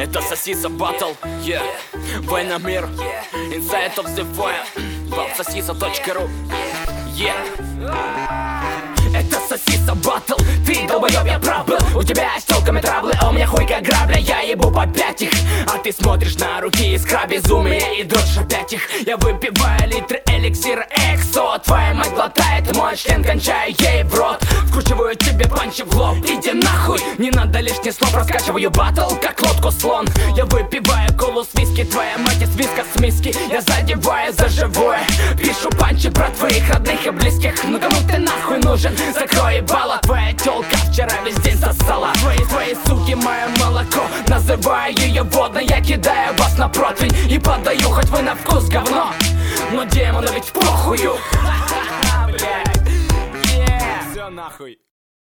Это сосиса батл, Война мир, Inside of the fire, Sosisa.ru, Это сосиса батл, ты долбоёб, я прав был. У тебя с тёлками траблы, а у меня хуй как грабля. Я ебу по 5 их, а ты смотришь на руки искра, безумие и дрожь опять их. Я выпиваю литры эликсира Эксо, твоя мать глотает мой член, кончаю ей в рот. Вкручиваю тебе панчи в лоб, иди нахуй. Не надо лишних слов, раскачиваю батл, как лодку слон. Я выпиваю колу с виски, твоя мать из виска с миски. Я задеваю за живое, пишу панчи про твоих родных и близких. Ну кому ты нахуй нужен? Закрой ебало, твоя тёлка вчера весь день сосала. Твои суки мое молоко, называю ее водной. Я кидаю вас на противень и подаю, хоть вы на вкус говно, но демону ведь похую.